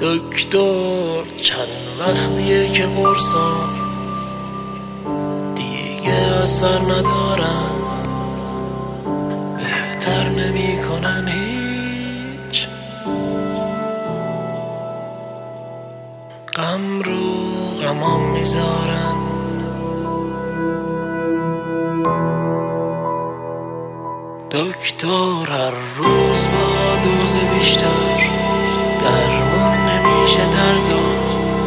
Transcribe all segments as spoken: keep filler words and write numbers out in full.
دکتر چند وقتیه که قرصام دیگه اثر ندارن، بهتر نمی کنن هیچ. غم رو غمام میذارن، دکتر هر روز با دوز بیشتر درمون نمیشه دردم،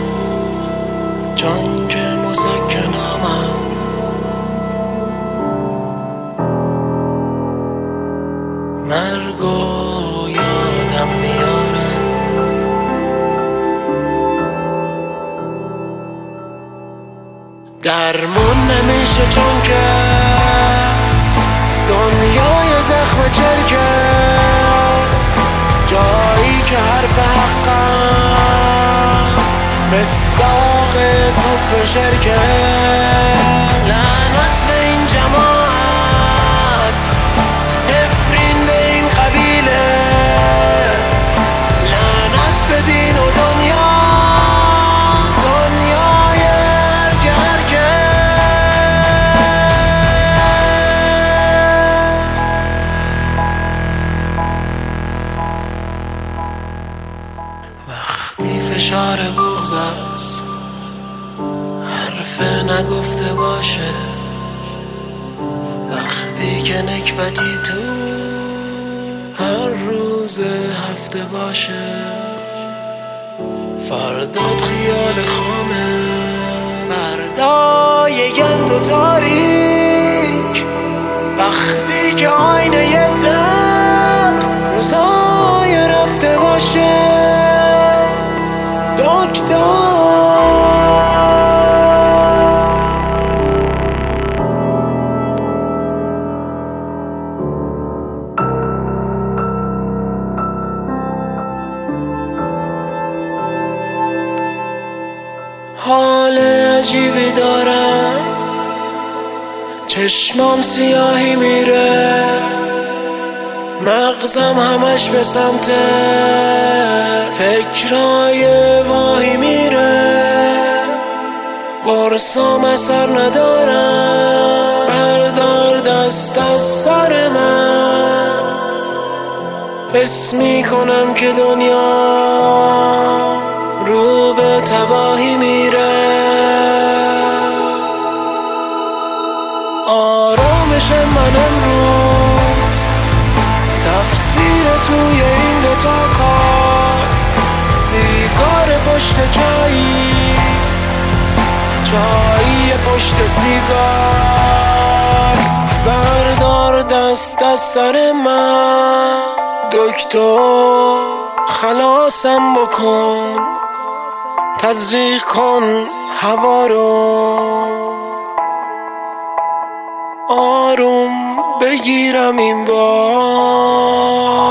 جان که مسکنامم مرگو یادم میارن. درمون نمیشه چون که دنیای زخم چرکه، جایی که حرف حقم مصداق کفر شرکه. لعنت به این جماعت، نفرین به این قبیله، لعنت به دین و دنیا، دنیای هرکه هرکه. وقتی فشار بغض است حرف نگفته باشه، وقتی که نکبتی تو هر روز هفته باشه، فردات خیال خامه، فردای گند و تاریک، وقتی که آینه یه دق روزای رفته باشه. دکتر حال عجیبی دارم، چشمام سیاهی میره، مغزم همش به سمت فکرای واهی میره، قرصام اثر ندارم، بردار دست از سر من، حس میکنم که دنیا رو به تباهی میره. آرامش من امروز تفسیر توی این دوتا کار، سیگار پشت چایی، چایی پشت سیگار، بردار دست از سر من، دکتر خلاصم بکن، تزریق کن هوا رو، آروم بگیرم این بار.